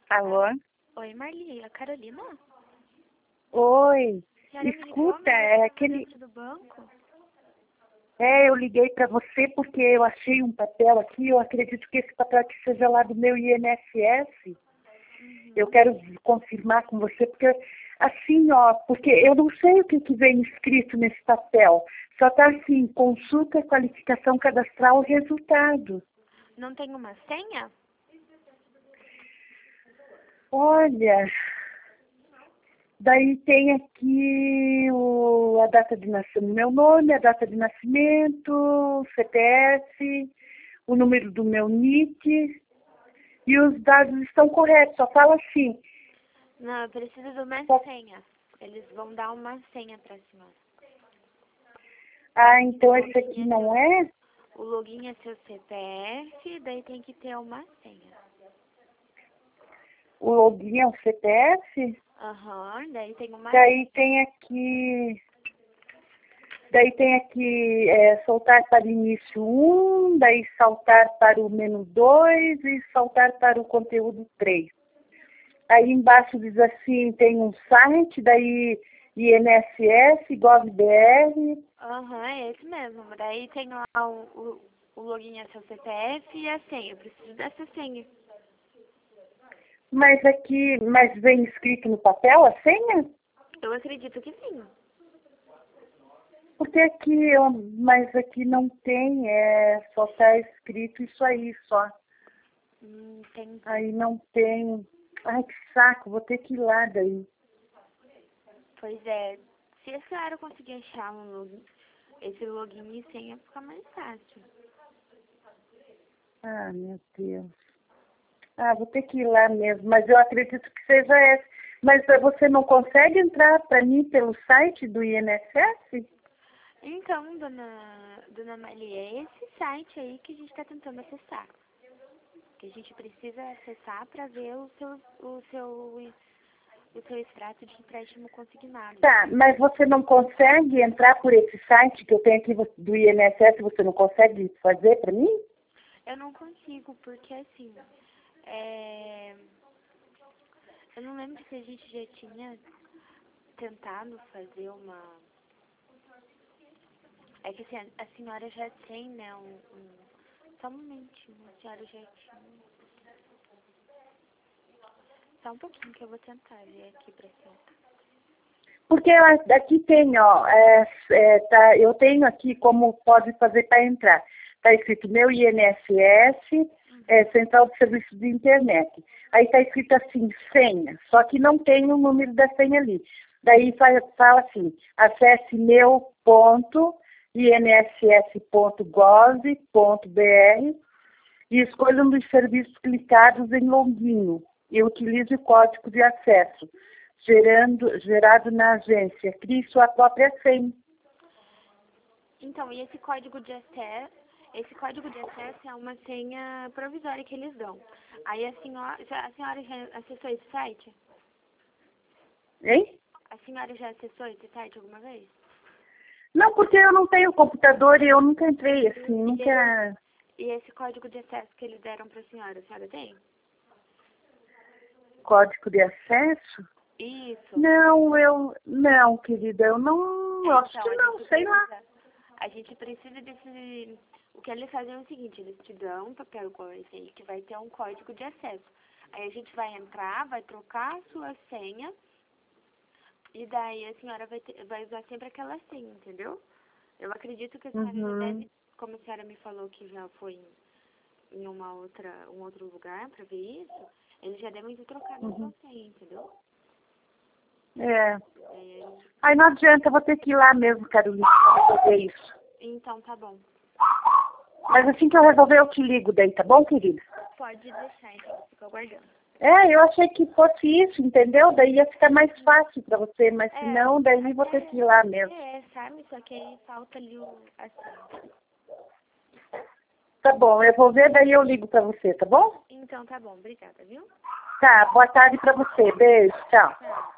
Alô? Oi, Marli, a Carolina? Oi. A senhora me ligou, Escuta, mas é eu aquele. dentro do banco? Eu liguei para você porque eu achei um papel aqui. Eu acredito que esse papel aqui seja lá do meu INSS. Eu quero confirmar com você, porque assim, ó, porque eu não sei o que vem escrito nesse papel. Só está assim, consulta, qualificação cadastral, resultado. Não tem uma senha? Olha, daí tem aqui a data de nascimento, meu nome, a data de nascimento, o CPF, o número do meu NIC, e os dados estão corretos, só fala assim. Não, eu preciso de uma senha. Eles vão dar uma senha pra senhora. Ah, então esse aqui não é? O login é seu CPF, daí tem que ter uma senha. O login é o CPF? Aham, daí tem uma Daí tem aqui... soltar para o início 1, daí saltar para o menu 2 e saltar para o conteúdo 3. Aí embaixo diz assim, tem um site, daí INSS, GovBR. Aham, é esse mesmo. Daí tem lá o login é seu CPF e a senha. Eu preciso dessa senha. Mas vem escrito no papel a senha? Eu acredito que sim. Porque mas aqui não tem, só está escrito isso aí, só. Tem. Aí não tem. Ai, que saco, vou ter que ir lá daí. Pois é. Se a senhora conseguir achar esse login e senha, fica mais fácil. Ah, meu Deus. Ah, vou ter que ir lá mesmo, mas eu acredito que seja essa. Mas você não consegue entrar para mim pelo site do INSS? Então, dona Maria, é esse site aí que a gente está tentando acessar. Que a gente precisa acessar para ver o seu extrato de empréstimo consignado. Tá, mas você não consegue entrar por esse site que eu tenho aqui do INSS, você não consegue fazer para mim? Eu não consigo, porque assim, eu não lembro se a gente já tinha tentado fazer uma... É que assim, a senhora já tem, né, só um momentinho, a senhora já tinha... Só um pouquinho que eu vou tentar ver aqui pra senhora. Porque aqui tem, ó, eu tenho aqui como pode fazer para entrar. Está escrito meu INSS, Central de Serviços de Internet. Aí está escrito assim, senha, só que não tem o número da senha ali. Daí fala assim, acesse meu.inss.gov.br e escolha um dos serviços clicados em login e utilize o código de acesso gerado na agência. Crie sua própria senha. Então, e esse código de acesso é uma senha provisória que eles dão. Aí a senhora já acessou esse site? Hein? A senhora já acessou esse site alguma vez? Não, porque eu não tenho computador e eu nunca entrei assim, nunca... E esse código de acesso que eles deram para a senhora tem? Código de acesso? Isso. Não, querida, eu não, acho que não, sei lá. A gente precisa desse... O que eles fazem é o seguinte, eles te dão um papel igual esse aí, que vai ter um código de acesso. Aí a gente vai entrar, vai trocar a sua senha, e daí a senhora vai usar sempre aquela senha, entendeu? Eu acredito que a senhora já deve, como a senhora me falou que já foi em um outro lugar para ver isso, eles já devem ter trocado a sua senha, entendeu? Aí não adianta, eu vou ter que ir lá mesmo, Carolina, pra fazer isso. Então, tá bom. Mas assim que eu resolver, eu te ligo daí, tá bom, querida? Pode deixar, então, fico aguardando. Eu achei que fosse isso, entendeu? Daí ia ficar mais fácil pra você, mas se não, daí eu vou ter que ir lá mesmo. Sabe? Só que aí falta ali a senha. Tá bom, eu vou ver, daí eu ligo pra você, tá bom? Então, tá bom. Obrigada, viu? Tá, boa tarde pra você. Beijo, tchau. Tchau.